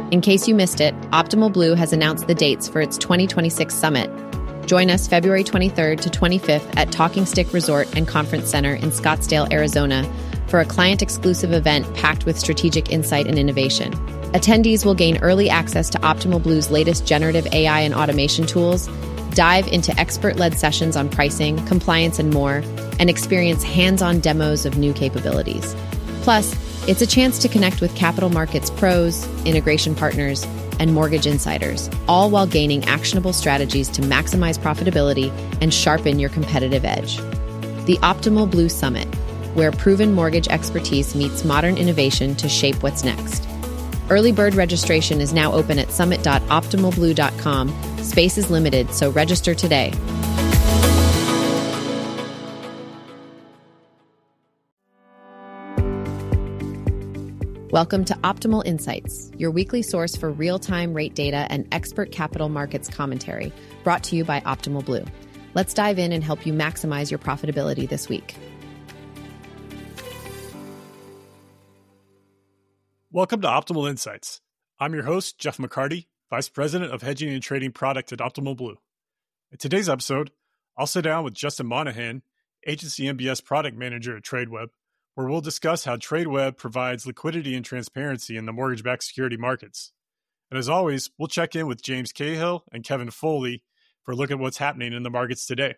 In case you missed it, Optimal Blue has announced the dates for its 2026 summit. Join us February 23rd to 25th at Talking Stick Resort and Conference Center in Scottsdale, Arizona, for a client-exclusive event packed with strategic insight and innovation. Attendees will gain early access to Optimal Blue's latest generative AI and automation tools, dive into expert-led sessions on pricing, compliance, and more, and experience hands-on demos of new capabilities. Plus, it's a chance to connect with capital markets pros, integration partners, and mortgage insiders, all while gaining actionable strategies to maximize profitability and sharpen your competitive edge. The Optimal Blue Summit, where proven mortgage expertise meets modern innovation to shape what's next. Early bird registration is now open at summit.optimalblue.com. Space is limited, so register today. Welcome to Optimal Insights, your weekly source for real-time rate data and expert capital markets commentary, brought to you by Optimal Blue. Let's dive in and help you maximize your profitability this week. Welcome to Optimal Insights. I'm your host, Jeff McCarty, Vice President of Hedging and Trading Product at Optimal Blue. In today's episode, I'll sit down with Justin Monahan, Agency MBS Product Manager at Tradeweb, where we'll discuss how Tradeweb provides liquidity and transparency in the mortgage-backed security markets. And as always, we'll check in with James Cahill and Kevin Foley for a look at what's happening in the markets today.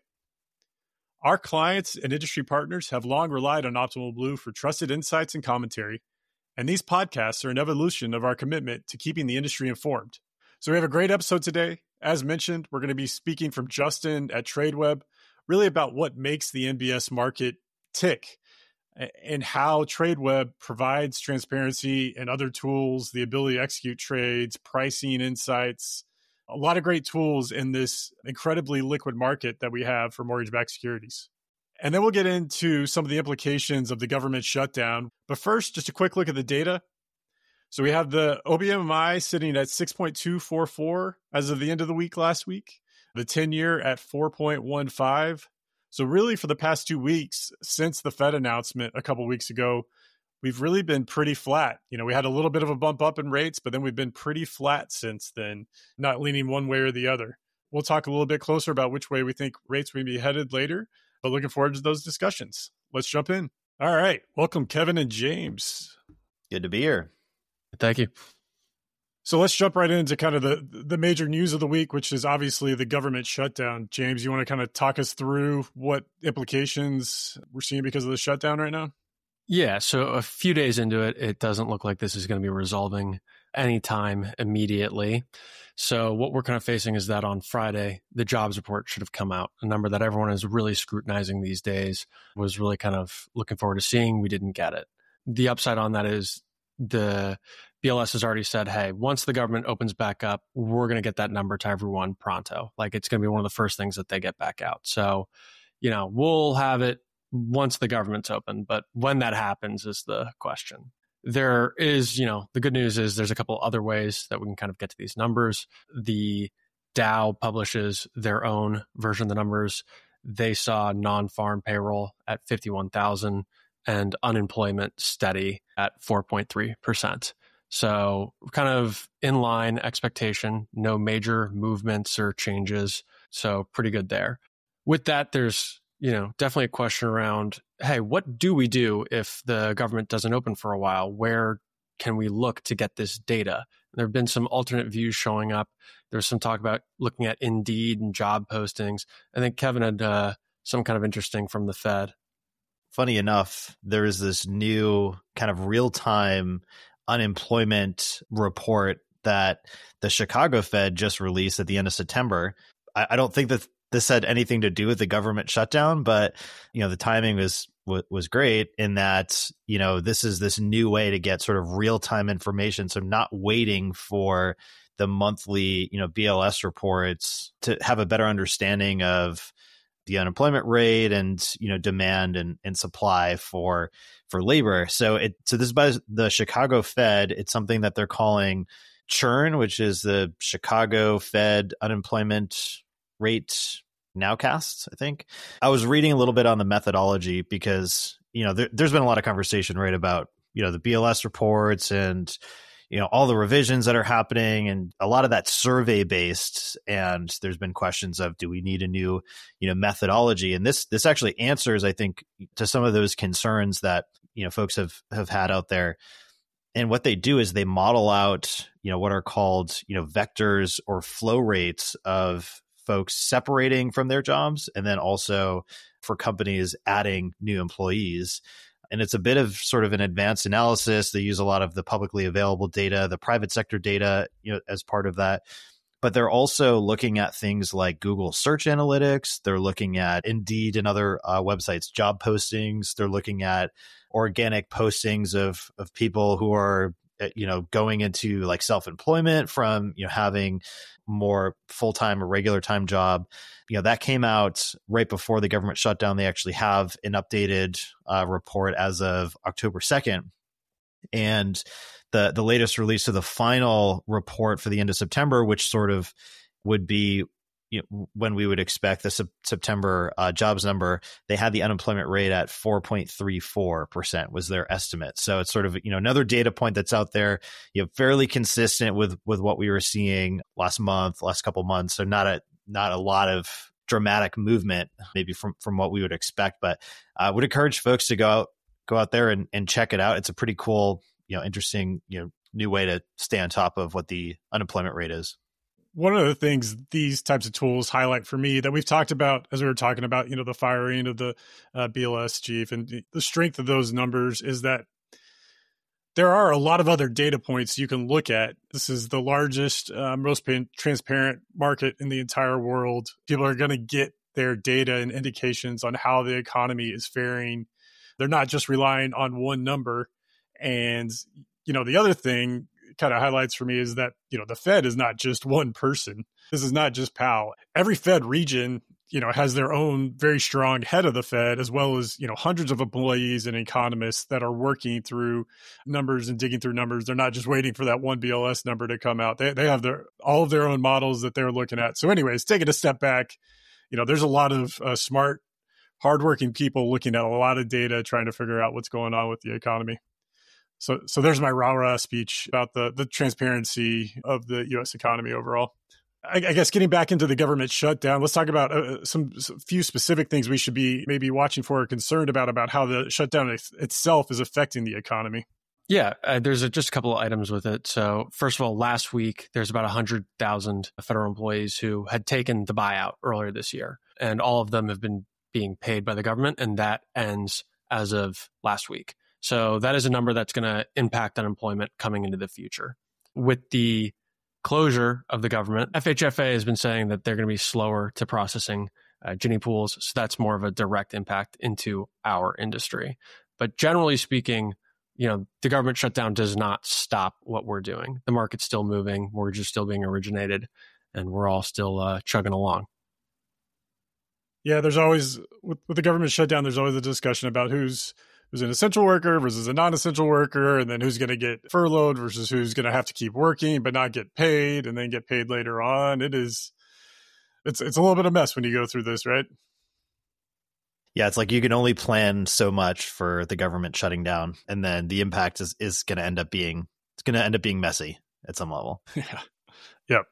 Our clients and industry partners have long relied on Optimal Blue for trusted insights and commentary, and these podcasts are an evolution of our commitment to keeping the industry informed. So we have a great episode today. As mentioned, we're going to be speaking from Justin at Tradeweb, really about what makes the MBS market tick and how Tradeweb provides transparency and other tools, the ability to execute trades, pricing insights, a lot of great tools in this incredibly liquid market that we have for mortgage-backed securities. And then we'll get into some of the implications of the government shutdown. But first, just a quick look at the data. So we have the OBMI sitting at 6.244 as of the end of the week last week, the 10-year at 4.15. So really for the past 2 weeks, since the Fed announcement a couple weeks ago, we've really been pretty flat. You know, we had a little bit of a bump up in rates, but then we've been pretty flat since then, not leaning one way or the other. We'll talk a little bit closer about which way we think rates may be headed later, but looking forward to those discussions. Let's jump in. All right. Welcome, Kevin and James. Good to be here. Thank you. So let's jump right into kind of the major news of the week, which is obviously the government shutdown. James, you want to kind of talk us through what implications we're seeing because of the shutdown right now? Yeah. So a few days into it, it doesn't look like this is going to be resolving anytime immediately. So what we're kind of facing is that on Friday, the jobs report should have come out, a number that everyone is really scrutinizing these days, was really kind of looking forward to seeing. We didn't get it. The upside on that is the BLS has already said, hey, once the government opens back up, we're going to get that number to everyone pronto. Like it's going to be one of the first things that they get back out. So, you know, we'll have it once the government's open, but when that happens is the question. There is, you know, the good news is there's a couple other ways that we can kind of get to these numbers. The Dow publishes their own version of the numbers. They saw non-farm payroll at 51,000 and unemployment steady at 4.3%. So kind of in line expectation, no major movements or changes. So pretty good there. With that, there's, you know, definitely a question around, hey, what do we do if the government doesn't open for a while? Where can we look to get this data? There have been some alternate views showing up. There's some talk about looking at Indeed and job postings. I think Kevin had some kind of interesting from the Fed. Funny enough, there is this new kind of real-time unemployment report that the Chicago Fed just released at the end of September. I don't think that this had anything to do with the government shutdown, but you know, the timing was great in that, you know, this is this new way to get sort of real-time information. So not waiting for the monthly, you know, BLS reports to have a better understanding of the unemployment rate and, you know, demand and supply for labor. So this is by the Chicago Fed. It's something that they're calling CHURN, which is the Chicago Fed unemployment rate nowcast, I think. I was reading a little bit on the methodology because, you know, there's been a lot of conversation, right, about, you know, the BLS reports and, all the revisions that are happening, and a lot of that survey based. And there's been questions of, do we need a new, methodology? And this actually answers, I think, to some of those concerns that, folks have had out there. And what they do is they model out, what are called, vectors or flow rates of folks separating from their jobs, and then also for companies adding new employees. And it's a bit of sort of an advanced analysis. They use a lot of the publicly available data, the private sector data, as part of that. But they're also looking at things like Google Search Analytics. They're looking at Indeed and other websites, job postings. They're looking at organic postings of people who are, going into like self-employment from, having more full-time or regular time job. That came out right before the government shutdown. They actually have an updated report as of October 2nd. And the latest release of the final report for the end of September, which sort of would be when we would expect the September jobs number, they had the unemployment rate at 4.34% was their estimate. So it's sort of, another data point that's out there, fairly consistent with what we were seeing last couple months. So not a lot of dramatic movement, maybe from what we would expect, but I would encourage folks to go out there and check it out. It's a pretty cool, interesting, new way to stay on top of what the unemployment rate is. One of the things these types of tools highlight for me that we've talked about as we were talking about, the firing of the BLS chief and the strength of those numbers is that there are a lot of other data points you can look at. This is the largest, most transparent market in the entire world. People are going to get their data and indications on how the economy is faring. They're not just relying on one number. And, the other thing kind of highlights for me is that, the Fed is not just one person. This is not just Powell. Every Fed region, has their own very strong head of the Fed, as well as, hundreds of employees and economists that are working through numbers and digging through numbers. They're not just waiting for that one BLS number to come out. They have all of their own models that they're looking at. So anyways, taking a step back, there's a lot of smart, hardworking people looking at a lot of data, trying to figure out what's going on with the economy. So there's my rah-rah speech about the transparency of the U.S. economy overall. I guess getting back into the government shutdown, let's talk about some few specific things we should be maybe watching for or concerned about how the shutdown itself is affecting the economy. Yeah, there's just a couple of items with it. So first of all, last week, there's about 100,000 federal employees who had taken the buyout earlier this year, and all of them have been being paid by the government, and that ends as of last week. So that is a number that's going to impact unemployment coming into the future. With the closure of the government, FHFA has been saying that they're going to be slower to processing Ginnie pools. So that's more of a direct impact into our industry. But generally speaking, the government shutdown does not stop what we're doing. The market's still moving. Mortgages still being originated, and we're all still chugging along. Yeah, there's always, with the government shutdown, there's always a discussion about who's an essential worker versus a non-essential worker, and then who's going to get furloughed versus who's going to have to keep working but not get paid and then get paid later on. It's a little bit of a mess when you go through this, right? Yeah, it's like you can only plan so much for the government shutting down, and then the impact is going to end up being messy at some level. Yeah. Yep.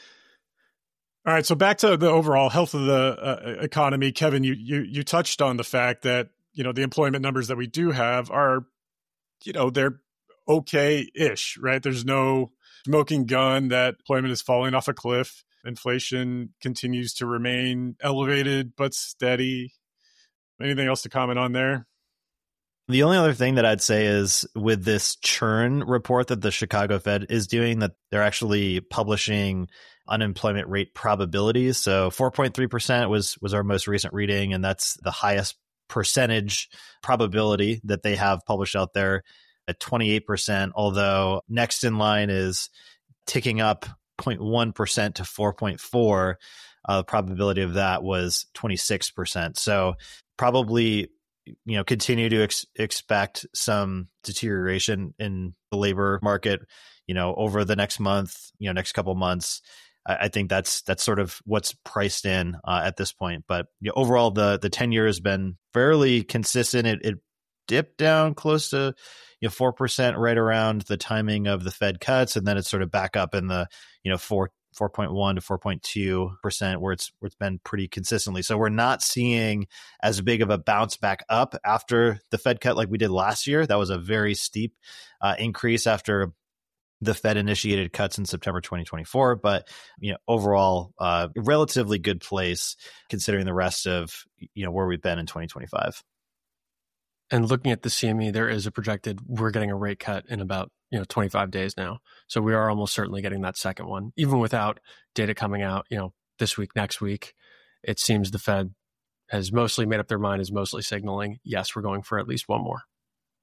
All right, so back to the overall health of the economy, Kevin. You touched on the fact that the employment numbers that we do have are, they're okay-ish, right? There's no smoking gun that employment is falling off a cliff. Inflation continues to remain elevated but steady. Anything else to comment on there? The only other thing that I'd say is with this churn report that the Chicago Fed is doing, that they're actually publishing unemployment rate probabilities. So 4.3% was our most recent reading, and that's the highest percentage probability that they have published out there at 28%, although next in line is ticking up 0.1% to 4.4%. The probability of that was 26%. So probably, continue to expect some deterioration in the labor market, over the next month, next couple of months. I think that's sort of what's priced in at this point. But overall, the 10-year has been fairly consistent. It dipped down close to 4% right around the timing of the Fed cuts, and then it's sort of back up in the 4.1 to 4.2% where it's been pretty consistently. So we're not seeing as big of a bounce back up after the Fed cut like we did last year. That was a very steep increase after the Fed initiated cuts in September 2024, but overall, relatively good place considering the rest of where we've been in 2025. And looking at the CME, there is a projected we're getting a rate cut in about 25 days now. So we are almost certainly getting that second one, even without data coming out this week, next week. It seems the Fed has mostly made up their mind, is mostly signaling, yes, we're going for at least one more.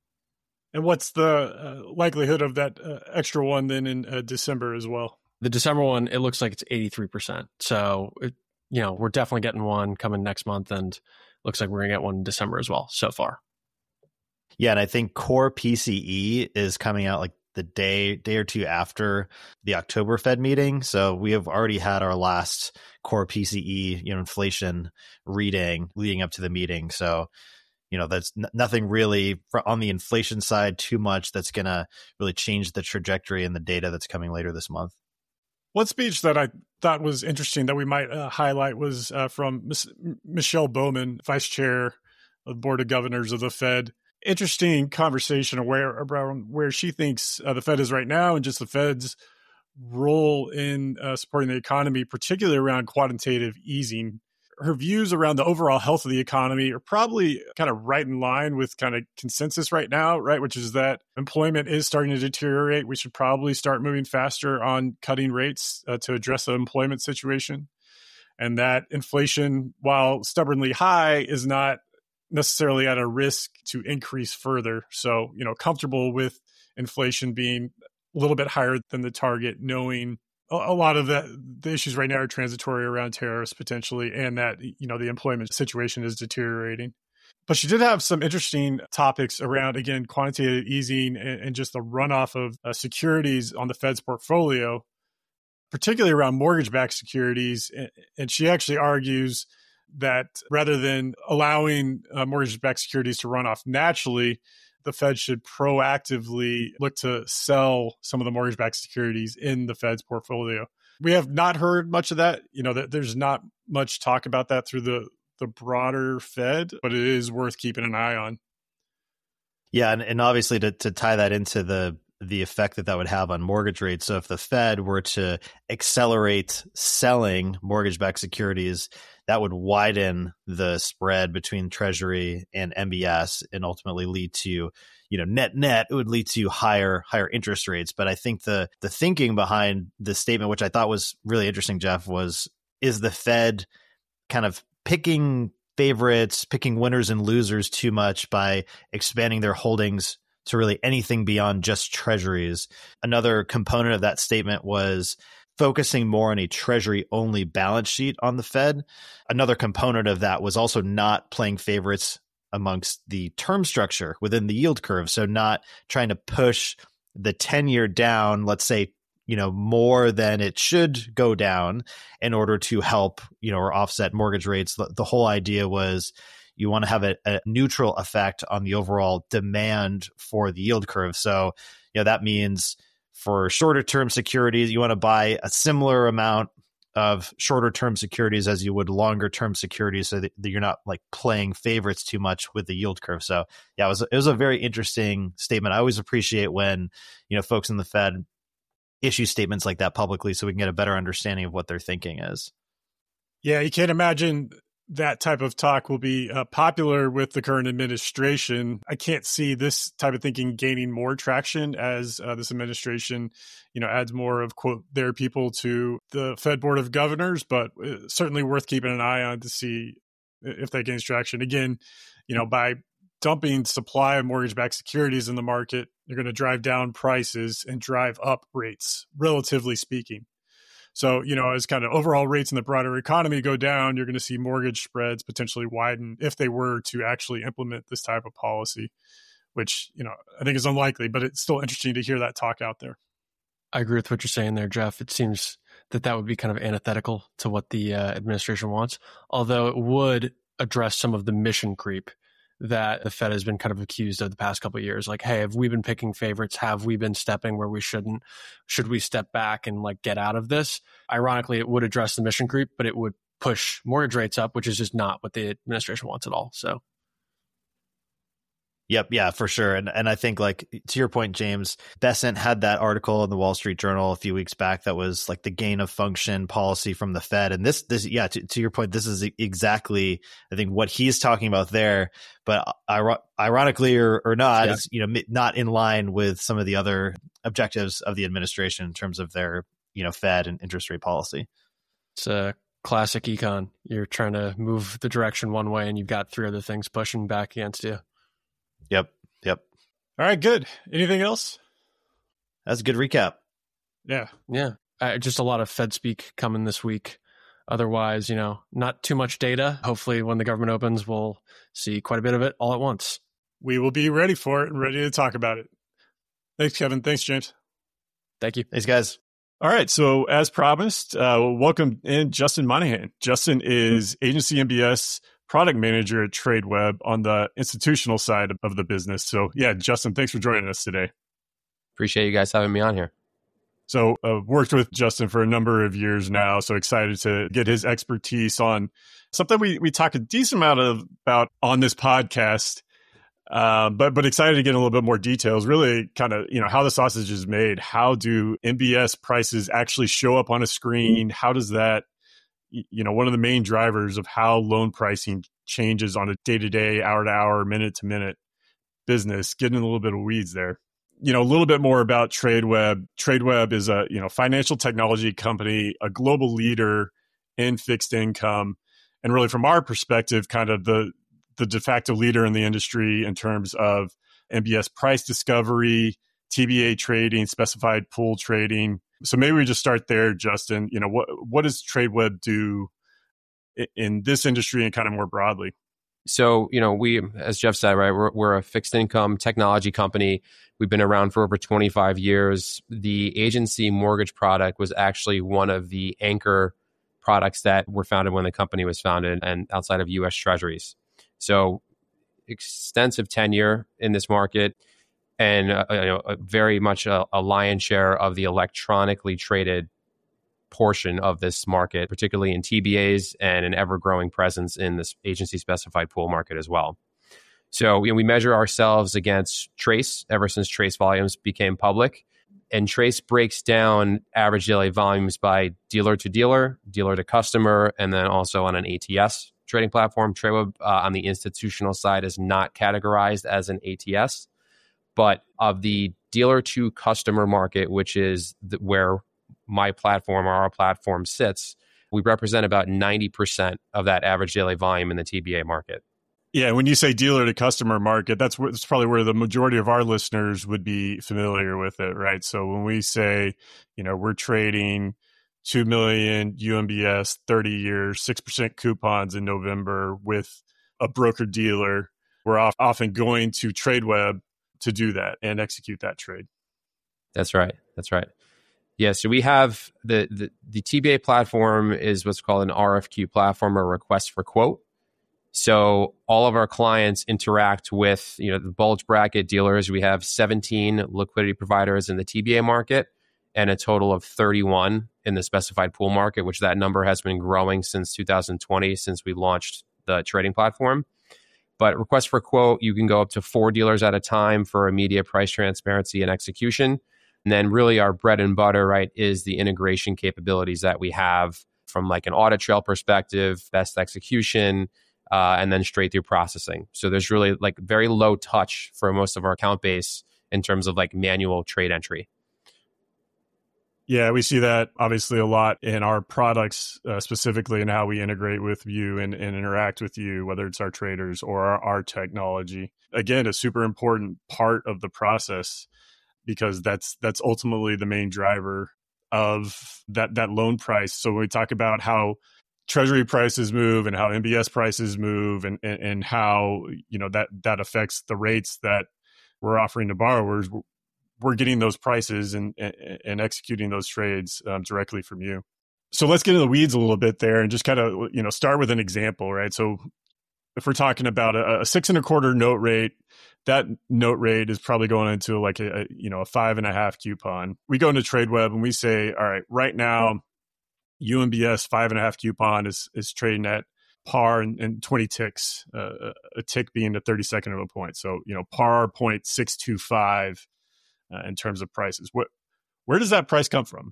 And what's the likelihood of that extra one then in December as well? The December one, it looks like it's 83%. So, we're definitely getting one coming next month, and looks like we're going to get one in December as well so far. Yeah, and I think core PCE is coming out like the day or two after the October Fed meeting. So we have already had our last core PCE, inflation reading leading up to the meeting. So that's nothing really on the inflation side too much that's going to really change the trajectory and the data that's coming later this month. One speech that I thought was interesting that we might highlight was from Michelle Bowman, Vice Chair of the Board of Governors of the Fed. Interesting conversation around where she thinks the Fed is right now and just the Fed's role in supporting the economy, particularly around quantitative easing. Her views around the overall health of the economy are probably kind of right in line with kind of consensus right now, right? Which is that employment is starting to deteriorate. We should probably start moving faster on cutting rates to address the employment situation. And that inflation, while stubbornly high, is not necessarily at a risk to increase further. So, comfortable with inflation being a little bit higher than the target, knowing a lot of the issues right now are transitory around tariffs potentially, and that, the employment situation is deteriorating. But she did have some interesting topics around, again, quantitative easing and just the runoff of securities on the Fed's portfolio, particularly around mortgage-backed securities. And she actually argues that rather than allowing mortgage-backed securities to run off naturally, the Fed should proactively look to sell some of the mortgage-backed securities in the Fed's portfolio. We have not heard much of that. That there's not much talk about that through the broader Fed, but it is worth keeping an eye on. Yeah, and obviously to tie that into the effect that would have on mortgage rates. So if the Fed were to accelerate selling mortgage-backed securities, that would widen the spread between Treasury and MBS and ultimately lead to, net, it would lead to higher interest rates. But I think the thinking behind the statement, which I thought was really interesting, Jeff, is the Fed kind of picking favorites, picking winners and losers too much by expanding their holdings to really anything beyond just treasuries. Another component of that statement was focusing more on a treasury-only balance sheet on the Fed. Another component of that was also not playing favorites amongst the term structure within the yield curve. So not trying to push the 10-year down, let's say, more than it should go down in order to help, or offset mortgage rates. The whole idea was you want to have a neutral effect on the overall demand for the yield curve. So, that means for shorter term securities, you want to buy a similar amount of shorter term securities as you would longer term securities, so that you're not like playing favorites too much with the yield curve. So yeah, it was a very interesting statement. I always appreciate when, folks in the Fed issue statements like that publicly so we can get a better understanding of what their thinking is. Yeah, you can't imagine that type of talk will be popular with the current administration. I can't see this type of thinking gaining more traction as this administration, adds more of, quote, their people to the Fed Board of Governors, but certainly worth keeping an eye on to see if that gains traction. Again, by dumping supply of mortgage-backed securities in the market, you're going to drive down prices and drive up rates, relatively speaking. So, as kind of overall rates in the broader economy go down, you're going to see mortgage spreads potentially widen if they were to actually implement this type of policy, which, I think is unlikely, but it's still interesting to hear that talk out there. I agree with what you're saying there, Jeff. It seems that would be kind of antithetical to what the administration wants, although it would address some of the mission creep that the Fed has been kind of accused of the past couple of years. Like, hey, have we been picking favorites? Have we been stepping where we shouldn't? Should we step back and like get out of this? Ironically, it would address the mission creep, but it would push mortgage rates up, which is just not what the administration wants at all. So. Yep. Yeah, for sure. And I think, like, to your point, James, Bessent had that article in the Wall Street Journal a few weeks back that was like the gain of function policy from the Fed. And this, yeah, to your point, this is exactly, I think, what he's talking about there. But ironically or not, it's, not in line with some of the other objectives of the administration in terms of their, Fed and interest rate policy. It's a classic econ. You're trying to move the direction one way and you've got three other things pushing back against you. Yep. All right, good. Anything else? That's a good recap. Yeah. Just a lot of Fed speak coming this week. Otherwise, not too much data. Hopefully when the government opens, we'll see quite a bit of it all at once. We will be ready for it and ready to talk about it. Thanks, Kevin. Thanks, James. Thank you. Thanks, guys. All right. So as promised, welcome in Justin Monahan. Justin is Agency MBS product manager at Tradeweb on the institutional side of the business. So yeah, Justin, thanks for joining us today. Appreciate you guys having me on here. So I've worked with Justin for a number of years now, so excited to get his expertise on something we talk a decent amount about on this podcast, but excited to get a little bit more details, really kind of, how the sausage is made. How do MBS prices actually show up on a screen? How does that, one of the main drivers of how loan pricing changes on a day-to-day, hour-to-hour, minute-to-minute business, getting a little bit of weeds there. A little bit more about Tradeweb. Tradeweb is a, financial technology company, a global leader in fixed income. And really from our perspective, kind of the de facto leader in the industry in terms of MBS price discovery, TBA trading, specified pool trading. So maybe we just start there, Justin. What does Tradeweb do in this industry and kind of more broadly? So, we, as Jeff said, right, we're a fixed income technology company. We've been around for over 25 years. The agency mortgage product was actually one of the anchor products that were founded when the company was founded and outside of U.S. Treasuries. So extensive tenure in this market. And very much a lion's share of the electronically traded portion of this market, particularly in TBAs and an ever-growing presence in this agency-specified pool market as well. So we measure ourselves against TRACE ever since TRACE volumes became public. And TRACE breaks down average daily volumes by dealer to dealer, dealer to customer, and then also on an ATS trading platform. Tradeweb on the institutional side is not categorized as an ATS. But of the dealer to customer market, which is where my platform or our platform sits, we represent about 90% of that average daily volume in the TBA market. Yeah, when you say dealer to customer market, that's probably where the majority of our listeners would be familiar with it, right? So when we say, we're trading 2 million UMBS, 30 years, 6% coupons in November with a broker dealer, we're often going to Tradeweb to do that and execute that trade. That's right. Yeah, so we have the TBA platform is what's called an RFQ platform, or request for quote. So all of our clients interact with the bulge bracket dealers. We have 17 liquidity providers in the TBA market and a total of 31 in the specified pool market, which that number has been growing since 2020, since we launched the trading platform. But request for quote, you can go up to 4 dealers at a time for immediate price transparency and execution. And then really our bread and butter, right, is the integration capabilities that we have from like an audit trail perspective, best execution, and then straight through processing. So there's really like very low touch for most of our account base in terms of like manual trade entry. Yeah, we see that obviously a lot in our products, specifically in how we integrate with you and interact with you, whether it's our traders or our technology. Again, a super important part of the process, because that's ultimately the main driver of that loan price. So when we talk about how Treasury prices move and how MBS prices move and how that affects the rates that we're offering to borrowers, we're getting those prices and executing those trades directly from you. So let's get into the weeds a little bit there and just kind of, start with an example, right? So if we're talking about a 6.25 note rate, that note rate is probably going into like a 5.5 coupon. We go into TradeWeb and we say, all right, right now, UMBS 5.5 coupon is trading at par and 20 ticks, a tick being the 32nd of a point. So, par 0.625 in terms of prices. Where does that price come from?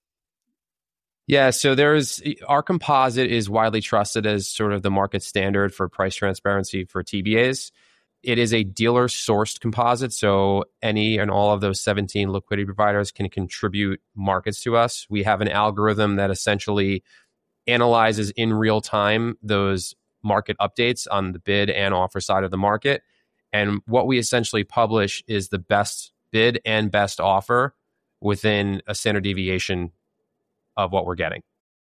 Yeah, so our composite is widely trusted as sort of the market standard for price transparency for TBAs. It is a dealer-sourced composite, so any and all of those 17 liquidity providers can contribute markets to us. We have an algorithm that essentially analyzes in real time those market updates on the bid and offer side of the market. And what we essentially publish is the best bid and best offer within a standard deviation of what we're getting.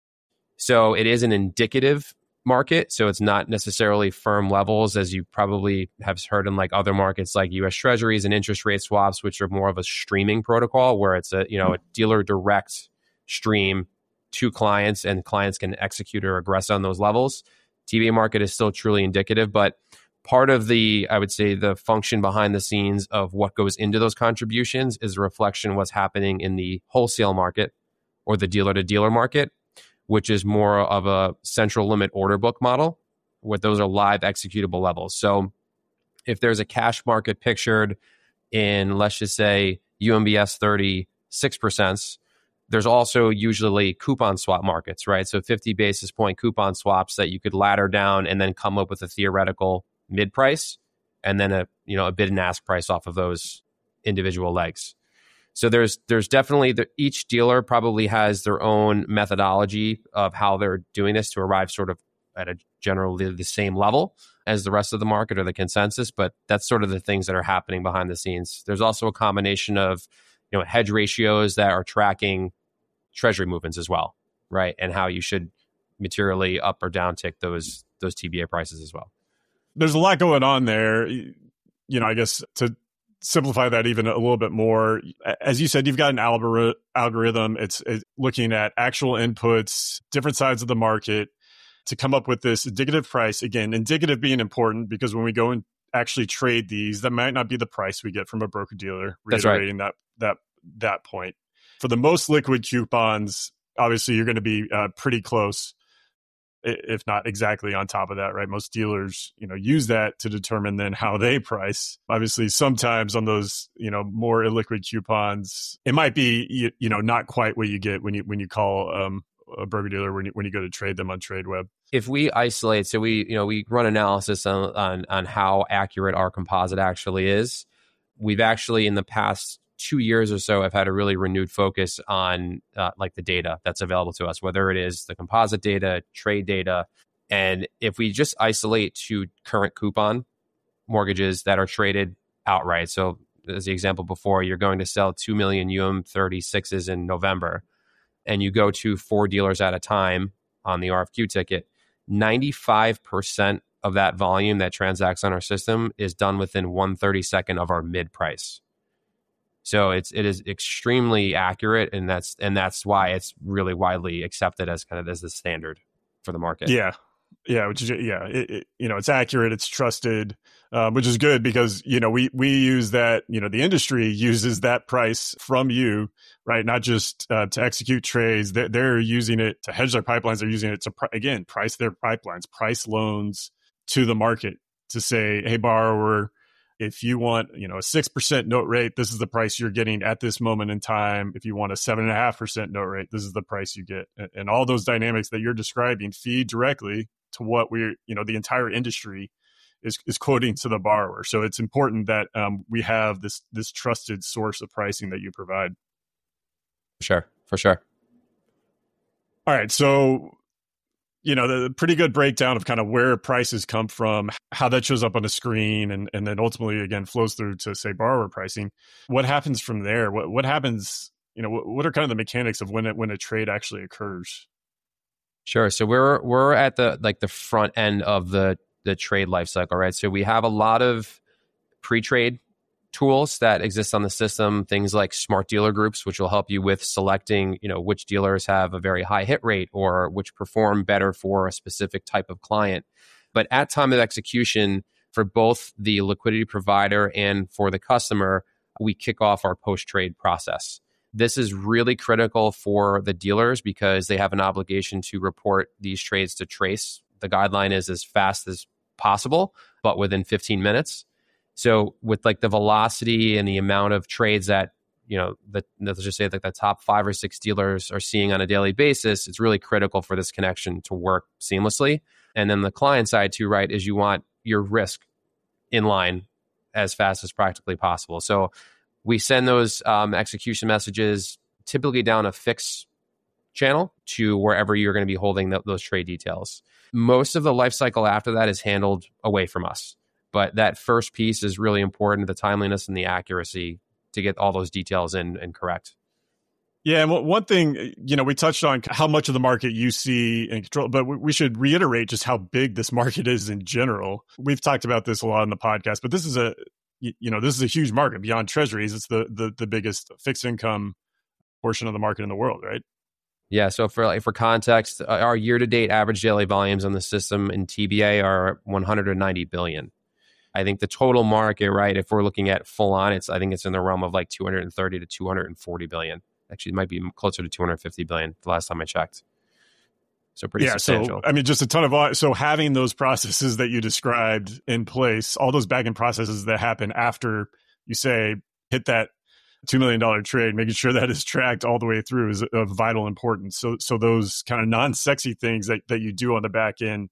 So it is an indicative market. So it's not necessarily firm levels, as you probably have heard in like other markets like US Treasuries and interest rate swaps, which are more of a streaming protocol where it's a dealer direct stream to clients and clients can execute or aggress on those levels. TBA market is still truly indicative, but part of I would say the function behind the scenes of what goes into those contributions is a reflection of what's happening in the wholesale market or the dealer to dealer market, which is more of a central limit order book model, where those are live executable levels. So if there's a cash market pictured in, let's just say, UMBS 36%, there's also usually coupon swap markets, right? So 50 basis point coupon swaps that you could ladder down and then come up with a theoretical mid price and then a bid and ask price off of those individual legs. So there's definitely each dealer probably has their own methodology of how they're doing this to arrive sort of at a generally the same level as the rest of the market or the consensus, but that's sort of the things that are happening behind the scenes. There's also a combination of hedge ratios that are tracking treasury movements as well, right? And how you should materially up or down tick those TBA prices as well. There's a lot going on there. I guess to simplify that even a little bit more, as you said, you've got an algorithm. It's looking at actual inputs, different sides of the market to come up with this indicative price. Again, indicative being important because when we go and actually trade these, that might not be the price we get from a broker dealer. Reiterating that point. For the most liquid coupons, obviously you're going to be pretty close, if not exactly on top of that, right? Most dealers, use that to determine then how they price. Obviously, sometimes on those, more illiquid coupons, it might be, not quite what you get when you call a broker dealer when you go to trade them on TradeWeb. If we isolate, so we run analysis on how accurate our composite actually is. We've actually in the past 2 years or so have had a really renewed focus on like the data that's available to us, whether it is the composite data, trade data. And if we just isolate to current coupon mortgages that are traded outright. So as the example before, you're going to sell 2 million UM36s in November and you go to 4 dealers at a time on the RFQ ticket, 95% of that volume that transacts on our system is done within 1/32 of our mid price. So it is extremely accurate, and that's why it's really widely accepted as kind of as the standard for the market. Yeah, which is it's accurate, it's trusted, which is good because we use that. The industry uses that price from you, right? Not just to execute trades. They're using it to hedge their pipelines. They're using it to price their pipelines, price loans to the market to say, hey, borrower, if you want, a 6% note rate, this is the price you're getting at this moment in time. If you want a 7.5% note rate, this is the price you get. And all those dynamics that you're describing feed directly to what the entire industry is quoting to the borrower. So it's important that we have this trusted source of pricing that you provide. For sure. All right. So, the pretty good breakdown of kind of where prices come from, how that shows up on the screen, and then ultimately, again, flows through to, say, borrower pricing. What happens from there? What happens, what are kind of the mechanics of when a trade actually occurs? Sure. So we're at the front end of the trade life cycle, right? So we have a lot of pre-trade tools that exist on the system, things like smart dealer groups, which will help you with selecting, which dealers have a very high hit rate or which perform better for a specific type of client. But at time of execution, for both the liquidity provider and for the customer, we kick off our post-trade process. This is really critical for the dealers because they have an obligation to report these trades to TRACE. The guideline is as fast as possible, but within 15 minutes. So with like the velocity and the amount of trades that, let's just say that the top 5 or 6 dealers are seeing on a daily basis, it's really critical for this connection to work seamlessly. And then the client side too, right, is you want your risk in line as fast as practically possible. So we send those execution messages typically down a fixed channel to wherever you're going to be holding those trade details. Most of the life cycle after that is handled away from us. But that first piece is really important, the timeliness and the accuracy to get all those details in and correct. Yeah, and one thing, we touched on how much of the market you see and control, but we should reiterate just how big this market is in general. We've talked about this a lot in the podcast, but this is a huge market beyond treasuries. It's the biggest fixed income portion of the market in the world, right? Yeah. So for context, our year-to-date average daily volumes on the system in TBA are 190 billion. I think the total market, right, if we're looking at full on, I think it's in the realm of like 230 to 240 billion. Actually, it might be closer to 250 billion the last time I checked. So pretty substantial. So, just a ton of volume. So having those processes that you described in place, all those back-end processes that happen after you say hit that $2 million trade, making sure that is tracked all the way through is of vital importance. So those kind of non-sexy things that you do on the back end,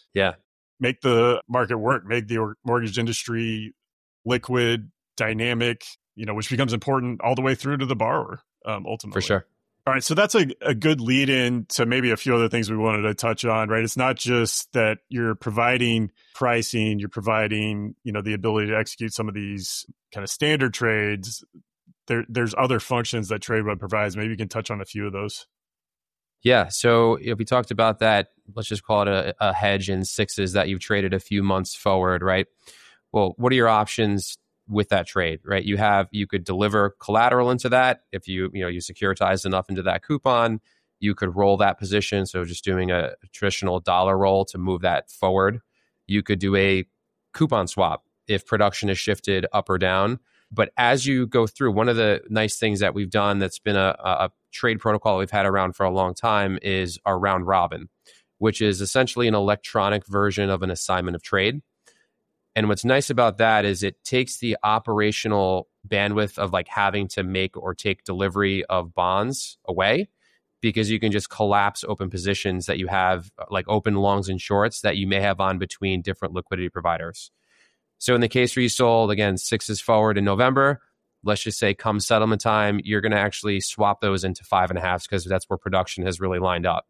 make the market work, make the mortgage industry liquid, dynamic, which becomes important all the way through to the borrower, ultimately. For sure. All right, so that's a good lead in to maybe a few other things we wanted to touch on, right? It's not just that you're providing pricing, you're providing, the ability to execute some of these kind of standard trades. There's other functions that TradeWeb provides. Maybe you can touch on a few of those. Yeah, so if we talked about that, let's just call it a hedge in sixes that you've traded a few months forward, right? Well, what are your options with that trade, right? You could deliver collateral into that. If you securitize enough into that coupon, you could roll that position. So just doing a traditional dollar roll to move that forward. You could do a coupon swap if production is shifted up or down. But as you go through, one of the nice things that we've done that's been a trade protocol we've had around for a long time is our round robin, which is essentially an electronic version of an assignment of trade. And what's nice about that is it takes the operational bandwidth of like having to make or take delivery of bonds away, because you can just collapse open positions that you have, like open longs and shorts that you may have on between different liquidity providers. So in the case where you sold, again, sixes forward in November, let's just say come settlement time, you're going to actually swap those into 5.5s because that's where production has really lined up.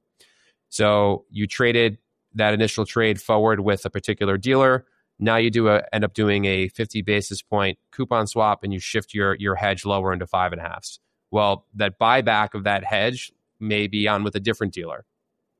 So you traded that initial trade forward with a particular dealer. Now you end up doing a 50 basis point coupon swap and you shift your hedge lower into 5.5s. Well, that buyback of that hedge may be on with a different dealer.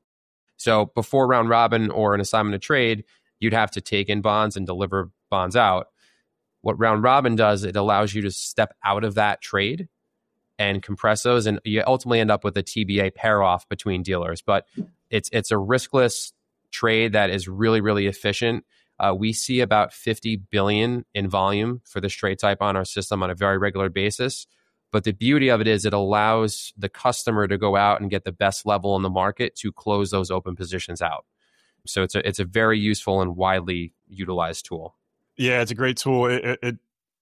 So before round robin or an assignment of trade, you'd have to take in bonds and deliver bonds out. What round robin does, it allows you to step out of that trade and compress those, and you ultimately end up with a TBA pair off between dealers. But it's a riskless trade that is really, really efficient. We see about 50 billion in volume for this trade type on our system on a very regular basis. But the beauty of it is it allows the customer to go out and get the best level in the market to close those open positions out. So it's a very useful and widely utilized tool. Yeah, it's a great tool. It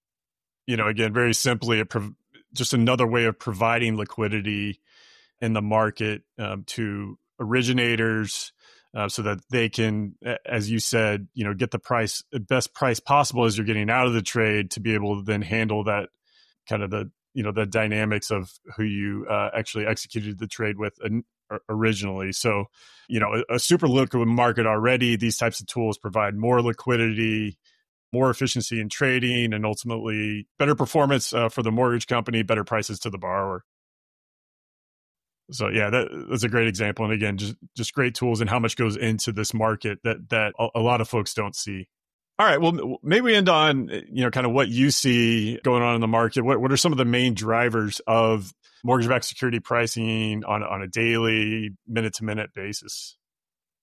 again, very simply, just another way of providing liquidity in the market to originators, so that they can, as you said, get the best price possible as you're getting out of the trade, to be able to then handle that kind of the dynamics of who you actually executed the trade with originally. So, a super liquid market already. These types of tools provide more liquidity, more efficiency in trading, and ultimately better performance for the mortgage company, better prices to the borrower. So yeah, that's a great example. And again, just great tools and how much goes into this market that a lot of folks don't see. All right, well, maybe we end on, kind of what you see going on in the market. What are some of the main drivers of mortgage-backed security pricing on a daily, minute-to-minute basis?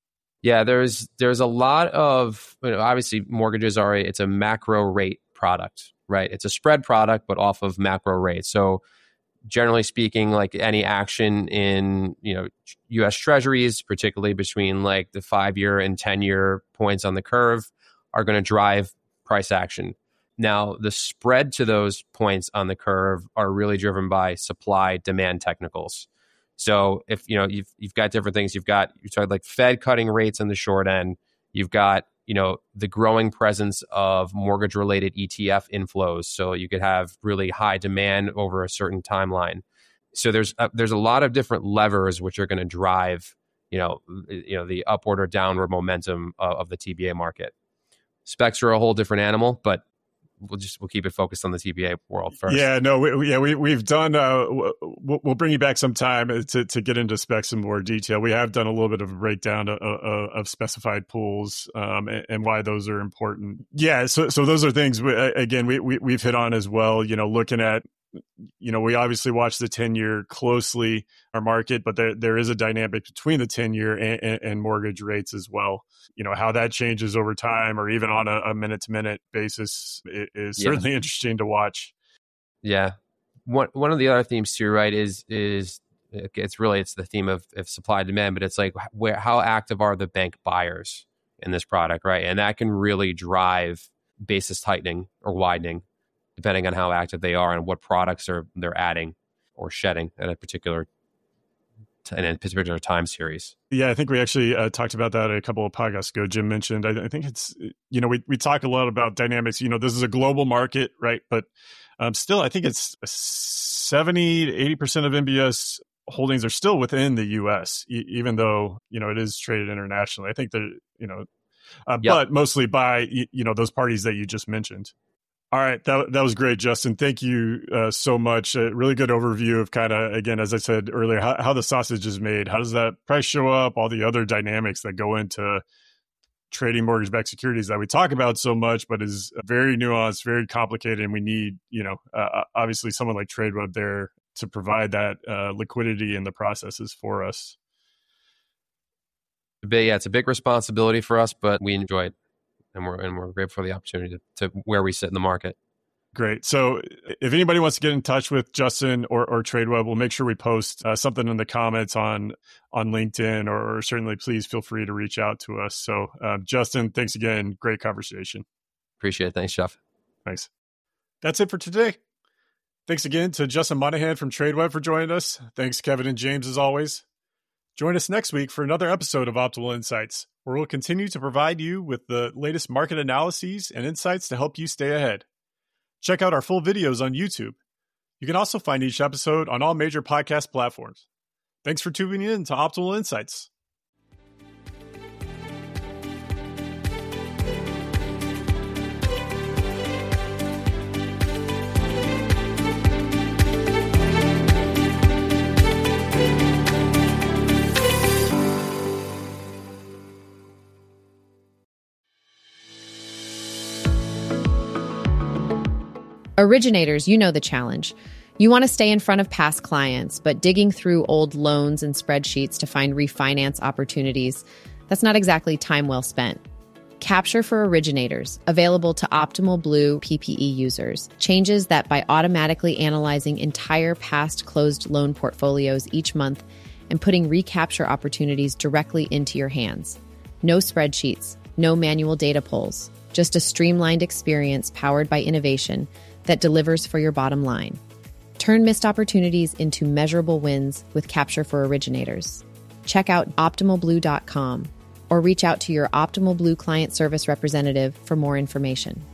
Yeah, there's a lot of, obviously mortgages it's a macro rate product, right? It's a spread product, but off of macro rates. So generally speaking, like any action in, U.S. Treasuries, particularly between like the 5-year and 10-year points on the curve, are going to drive price action. Now, the spread to those points on the curve are really driven by supply demand technicals. So if you've got different things, you're talking like Fed cutting rates on the short end, you've got the growing presence of mortgage related ETF inflows. So you could have really high demand over a certain timeline. So there's a lot of different levers which are going to drive the upward or downward momentum of the TBA market. Specs are a whole different animal, but we'll keep it focused on the TBA world first. Yeah, no, we've done. We'll bring you back sometime to get into specs in more detail. We have done a little bit of a breakdown of specified pools and why those are important. Yeah, so those are things we've hit on as well. Looking at. We obviously watch the 10-year closely, our market, but there is a dynamic between the 10-year and mortgage rates as well. How that changes over time or even on a minute-to-minute basis is certainly interesting to watch. Yeah. One of the other themes too, right, is it's the theme of supply and demand, but it's like how active are the bank buyers in this product, right? And that can really drive basis tightening or widening, depending on how active they are and what products they're adding or shedding in a particular time series. Yeah, I think we actually talked about that a couple of podcasts ago. Jim mentioned, I think it's, we talk a lot about dynamics. This is a global market, right? But still, I think it's 70 to 80% of MBS holdings are still within the U.S., even though, it is traded internationally. I think that, but mostly by, those parties that you just mentioned. All right. That was great, Justin. Thank you so much. A really good overview of kind of, again, as I said earlier, how the sausage is made. How does that price show up? All the other dynamics that go into trading mortgage-backed securities that we talk about so much, but is very nuanced, very complicated. And we need, obviously someone like Tradeweb there to provide that liquidity in the processes for us. Yeah, it's a big responsibility for us, but we enjoy it. And we're grateful for the opportunity to where we sit in the market. Great. So if anybody wants to get in touch with Justin or Tradeweb, we'll make sure we post something in the comments on LinkedIn, or certainly please feel free to reach out to us. So Justin, thanks again. Great conversation. Appreciate it. Thanks, Jeff. Thanks. That's it for today. Thanks again to Justin Monahan from Tradeweb for joining us. Thanks, Kevin and James, as always. Join us next week for another episode of Optimal Insights, where we'll continue to provide you with the latest market analyses and insights to help you stay ahead. Check out our full videos on YouTube. You can also find each episode on all major podcast platforms. Thanks for tuning in to Optimal Insights. Originators, you know the challenge. You want to stay in front of past clients, but digging through old loans and spreadsheets to find refinance opportunities, that's not exactly time well spent. Capture for Originators, available to Optimal Blue PPE users, changes that by automatically analyzing entire past closed loan portfolios each month and putting recapture opportunities directly into your hands. No spreadsheets, no manual data pulls, just a streamlined experience powered by innovation that delivers for your bottom line. Turn missed opportunities into measurable wins with Capture for Originators. Check out OptimalBlue.com or reach out to your Optimal Blue client service representative for more information.